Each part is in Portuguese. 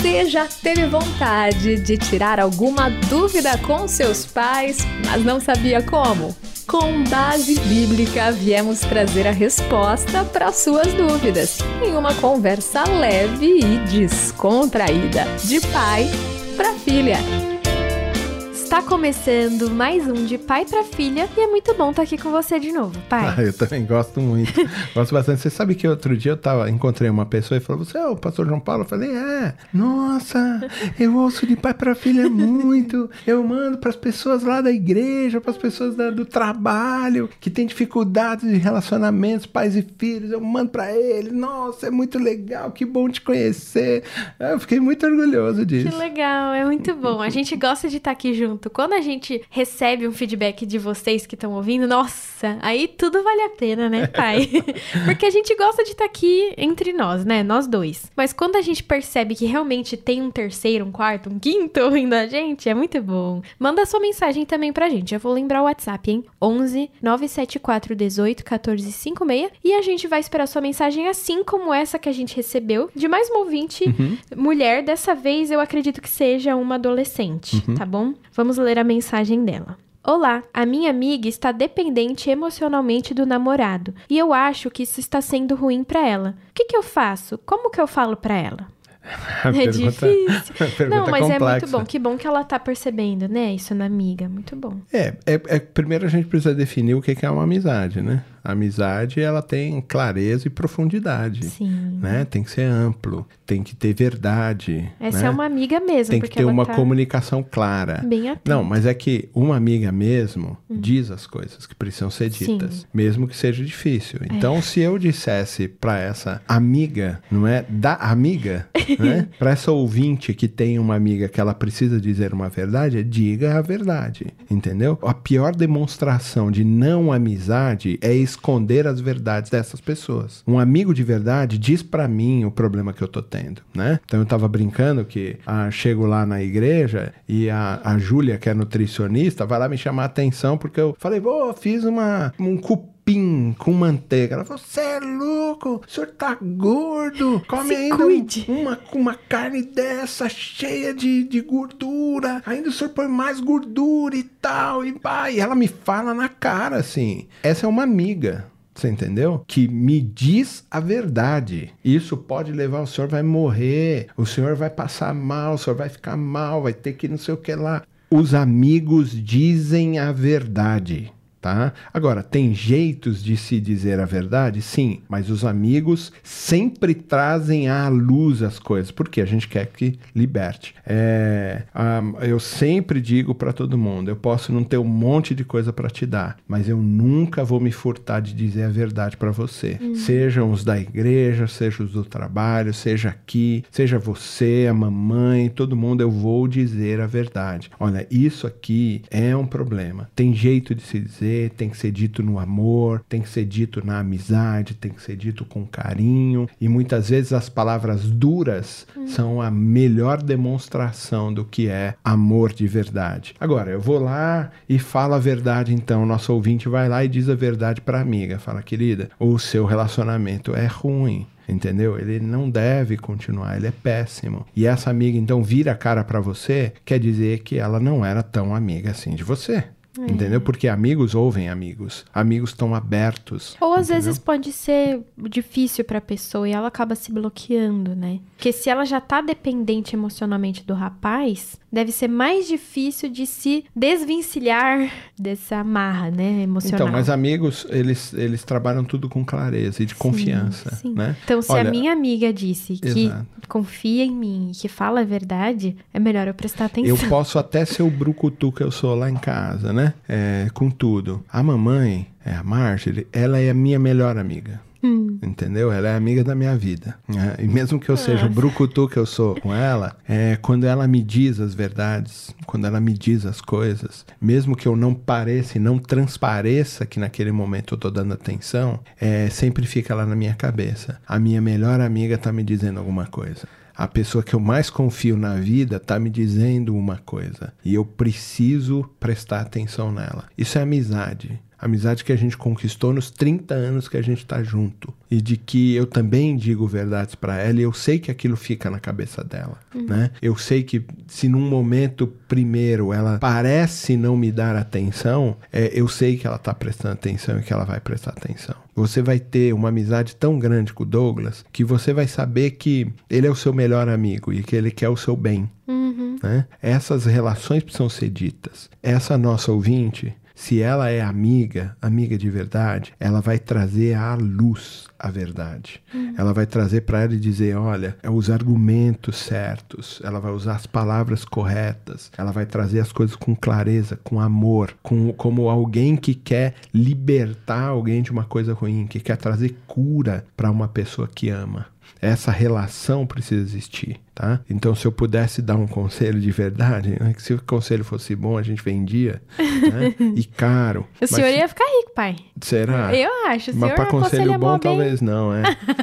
Você já teve vontade de tirar alguma dúvida com seus pais, mas não sabia como? Com base bíblica, viemos trazer a resposta para suas dúvidas, em uma conversa leve e descontraída, de pai para filha. Está começando mais um de pai para filha e é muito bom estar aqui com você de novo, pai. Eu também gosto muito, gosto bastante. Você sabe que outro dia encontrei uma pessoa e falou, você é o pastor João Paulo? Eu falei, nossa, eu ouço de pai para filha muito, eu mando para as pessoas lá da igreja, para as pessoas do trabalho, que tem dificuldades de relacionamentos, pais e filhos, eu mando para eles, nossa, é muito legal, que bom te conhecer. Eu fiquei muito orgulhoso disso. Que legal, é muito bom, a gente gosta de estar aqui junto. Quando a gente recebe um feedback de vocês que estão ouvindo, nossa, aí tudo vale a pena, né, pai? Porque a gente gosta de estar aqui entre nós, né, nós dois. Mas quando a gente percebe que realmente tem um terceiro, um quarto, um quinto ouvindo a gente, é muito bom. Manda sua mensagem também pra gente, eu vou lembrar o WhatsApp, hein? 11 974 18 14 56 e a gente vai esperar sua mensagem assim como essa que a gente recebeu de mais uma ouvinte mulher. Dessa vez eu acredito que seja uma adolescente, tá bom? Vamos ler a mensagem dela. Olá, a minha amiga está dependente emocionalmente do namorado e eu acho que isso está sendo ruim para ela. O que eu faço? Como que eu falo para ela? É difícil. Não, mas complexa. É muito bom. Que bom que ela tá percebendo, né? Isso na amiga. Muito bom. Primeiro a gente precisa definir o que é uma amizade, né? A amizade, ela tem clareza e profundidade. Sim. Né? Tem que ser amplo, tem que ter verdade. Essa é uma amiga mesmo. Tem que ter uma comunicação clara. Bem atenta. Não, mas é que uma amiga mesmo diz as coisas que precisam ser ditas. Sim. Mesmo que seja difícil. Então, se eu dissesse pra essa amiga, não é? Da amiga, né? Pra essa ouvinte que tem uma amiga que ela precisa dizer uma verdade, diga a verdade. Entendeu? A pior demonstração de não amizade é esconder as verdades dessas pessoas. Um amigo de verdade diz pra mim o problema que eu tô tendo, né? Então eu tava brincando que chego lá na igreja e a Júlia, que é nutricionista, vai lá me chamar a atenção porque eu falei, fiz um cupim com manteiga. Ela falou, você é louco, o senhor tá gordo, come ainda uma carne dessa cheia de gordura, ainda o senhor põe mais gordura e tal, e ela me fala na cara assim, essa é uma amiga. Você entendeu? Que me diz a verdade. Isso pode levar, o senhor vai morrer, o senhor vai passar mal, o senhor vai ficar mal, vai ter que não sei o que lá. Os amigos dizem a verdade. Tá? Agora, tem jeitos de se dizer a verdade? Sim, mas os amigos sempre trazem à luz as coisas, porque a gente quer que liberte. Eu sempre digo para todo mundo, eu posso não ter um monte de coisa para te dar, mas eu nunca vou me furtar de dizer a verdade para você. Sejam os da igreja, sejam os do trabalho, seja aqui, seja você, a mamãe, todo mundo, eu vou dizer a verdade. Olha, isso aqui é um problema. Tem jeito de se dizer, tem que ser dito no amor, tem que ser dito na amizade, tem que ser dito com carinho, e muitas vezes as palavras duras são a melhor demonstração do que é amor de verdade. Agora, eu vou lá e falo a verdade, então, nosso ouvinte vai lá e diz a verdade para a amiga, fala, querida, o seu relacionamento é ruim. Entendeu? Ele não deve continuar, ele é péssimo. E essa amiga, então, vira a cara para você, quer dizer que ela não era tão amiga assim de você. Entendeu? Porque amigos ouvem amigos. Amigos estão abertos. Ou às vezes pode ser difícil pra pessoa e ela acaba se bloqueando, né? Porque se ela já tá dependente emocionalmente do rapaz, deve ser mais difícil de se desvencilhar dessa amarra, né? Emocional. Então, mas amigos, eles trabalham tudo com clareza e de confiança, sim. Né? Então, se a minha amiga disse que confia em mim e que fala a verdade, é melhor eu prestar atenção. Eu posso até ser o brucutu que eu sou lá em casa, né? Com tudo. A mamãe, a Marjorie, ela é a minha melhor amiga. Entendeu? Ela é amiga da minha vida. E mesmo que eu seja o brucutu que eu sou com ela, quando ela me diz as verdades, quando ela me diz as coisas, mesmo que eu não pareça e não transpareça que naquele momento eu tô dando atenção, sempre fica lá na minha cabeça. A minha melhor amiga tá me dizendo alguma coisa. A pessoa que eu mais confio na vida está me dizendo uma coisa e eu preciso prestar atenção nela. Isso é amizade. Amizade que a gente conquistou nos 30 anos que a gente tá junto. E de que eu também digo verdades para ela e eu sei que aquilo fica na cabeça dela, né? Eu sei que se num momento primeiro ela parece não me dar atenção, eu sei que ela tá prestando atenção e que ela vai prestar atenção. Você vai ter uma amizade tão grande com o Douglas que você vai saber que ele é o seu melhor amigo e que ele quer o seu bem. Né? Essas relações precisam ser ditas. Essa nossa ouvinte, se ela é amiga de verdade, ela vai trazer à luz a verdade. Ela vai trazer para ela e dizer, olha, os argumentos certos, ela vai usar as palavras corretas, ela vai trazer as coisas com clareza, com amor, como alguém que quer libertar alguém de uma coisa ruim, que quer trazer cura para uma pessoa que ama. Essa relação precisa existir, tá? Então, se eu pudesse dar um conselho de verdade, né? Que se o conselho fosse bom, a gente vendia, né? E caro. O senhor ia ficar rico, pai. Será? Eu acho. O Mas para conselho bom, bem... talvez não,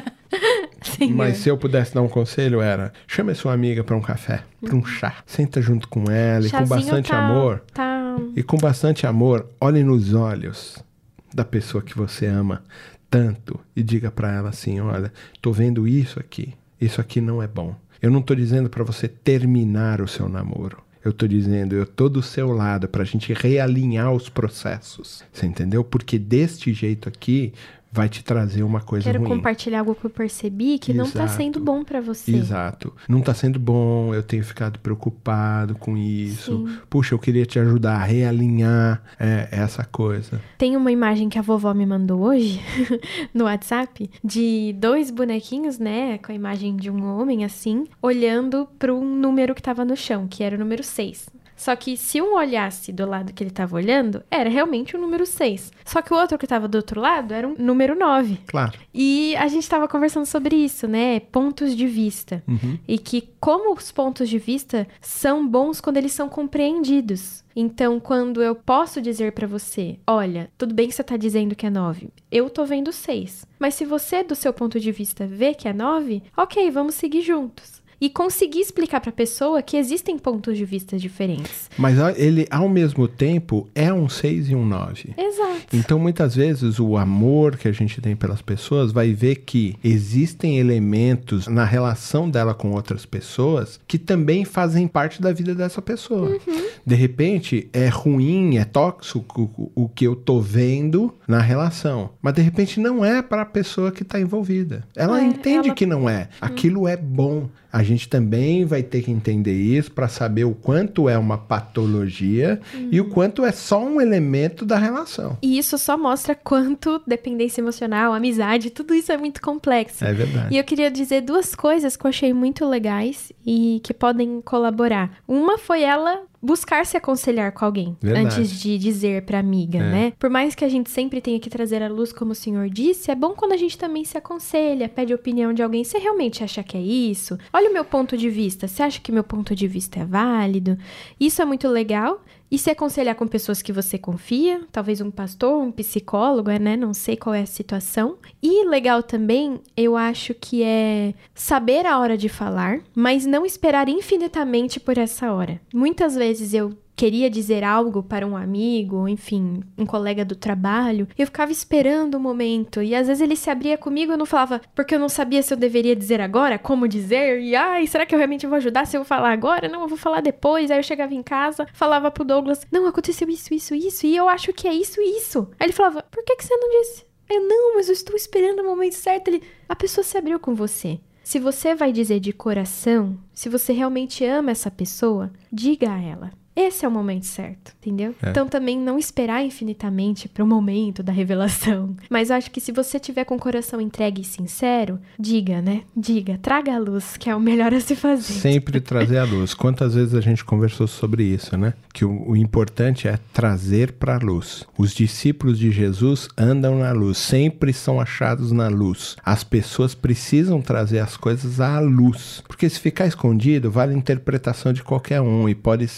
Sim, mas se eu pudesse dar um conselho, chame a sua amiga para um café, para um chá. Senta junto com ela e com bastante amor. E com bastante amor, olhe nos olhos da pessoa que você ama tanto e diga para ela assim, olha, tô vendo isso aqui não é bom. Eu não tô dizendo para você terminar o seu namoro. Eu tô dizendo, eu tô do seu lado pra gente realinhar os processos. Você entendeu? Porque deste jeito aqui vai te trazer uma coisa ruim. Quero compartilhar algo que eu percebi que não tá sendo bom pra você. Exato. Não tá sendo bom, eu tenho ficado preocupado com isso. Sim. Puxa, eu queria te ajudar a realinhar essa coisa. Tem uma imagem que a vovó me mandou hoje no WhatsApp de 2 bonequinhos, né? Com a imagem de um homem assim, olhando para um número que tava no chão, que era o número 6. Só que se um olhasse do lado que ele estava olhando, era realmente o número 6. Só que o outro que estava do outro lado era um número 9. Claro. E a gente estava conversando sobre isso, né? Pontos de vista. E que como os pontos de vista são bons quando eles são compreendidos. Então, quando eu posso dizer pra você, olha, tudo bem que você tá dizendo que é 9, eu tô vendo 6. Mas se você, do seu ponto de vista, vê que é 9, ok, vamos seguir juntos. E conseguir explicar para a pessoa que existem pontos de vista diferentes. Mas ele, ao mesmo tempo, é um 6 e um 9. Exato. Então, muitas vezes, o amor que a gente tem pelas pessoas vai ver que existem elementos na relação dela com outras pessoas que também fazem parte da vida dessa pessoa. De repente, é ruim, é tóxico o que eu tô vendo na relação. Mas, de repente, não é para a pessoa que tá envolvida. Ela entende que não é. Aquilo é bom. A gente também vai ter que entender isso para saber o quanto é uma patologia e o quanto é só um elemento da relação. E isso só mostra quanto dependência emocional, amizade, tudo isso é muito complexo. É verdade. E eu queria dizer 2 coisas que eu achei muito legais e que podem colaborar. Uma foi ela buscar se aconselhar com alguém. Verdade. Antes de dizer pra amiga, né? Por mais que a gente sempre tenha que trazer à luz, como o senhor disse, é bom quando a gente também se aconselha, pede a opinião de alguém. Você realmente acha que é isso? Olha o meu ponto de vista. Você acha que meu ponto de vista é válido? Isso é muito legal. E se aconselhar com pessoas que você confia, talvez um pastor, um psicólogo, né? Não sei qual é a situação. E legal também, eu acho que é saber a hora de falar, mas não esperar infinitamente por essa hora. Muitas vezes eu queria dizer algo para um amigo, enfim, um colega do trabalho, eu ficava esperando o momento, e às vezes ele se abria comigo e eu não falava, porque eu não sabia se eu deveria dizer agora, como dizer, e será que eu realmente vou ajudar se eu vou falar agora? Não, eu vou falar depois. Aí eu chegava em casa, falava pro Douglas, não, aconteceu isso, e eu acho que é isso. Aí ele falava, por que você não disse? Eu, não, mas eu estou esperando o momento certo. A pessoa se abriu com você. Se você vai dizer de coração, se você realmente ama essa pessoa, diga a ela. Esse é o momento certo, entendeu? Então também não esperar infinitamente para o momento da revelação. Mas eu acho que se você tiver com o coração entregue e sincero, diga, né? Diga, traga a luz, que é o melhor a se fazer. Sempre trazer a luz. Quantas vezes a gente conversou sobre isso, né? Que o importante é trazer para a luz. Os discípulos de Jesus andam na luz, sempre são achados na luz. As pessoas precisam trazer as coisas à luz. Porque se ficar escondido, vale a interpretação de qualquer um e pode ser parcial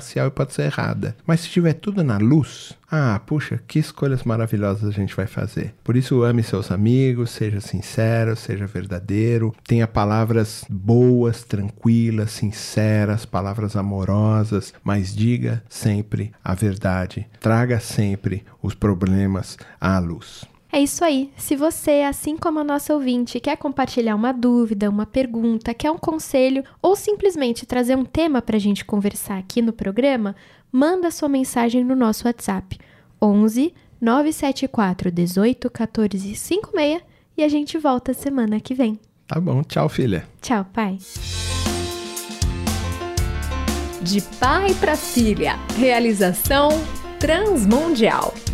parcial e pode ser errada. Mas se tiver tudo na luz, puxa, que escolhas maravilhosas a gente vai fazer. Por isso, ame seus amigos, seja sincero, seja verdadeiro, tenha palavras boas, tranquilas, sinceras, palavras amorosas, mas diga sempre a verdade. Traga sempre os problemas à luz. É isso aí. Se você, assim como a nossa ouvinte, quer compartilhar uma dúvida, uma pergunta, quer um conselho ou simplesmente trazer um tema para a gente conversar aqui no programa, manda sua mensagem no nosso WhatsApp 11 974 18 14 56 e a gente volta semana que vem. Tá bom. Tchau, filha. Tchau, pai. De pai para filha. Realização Transmundial.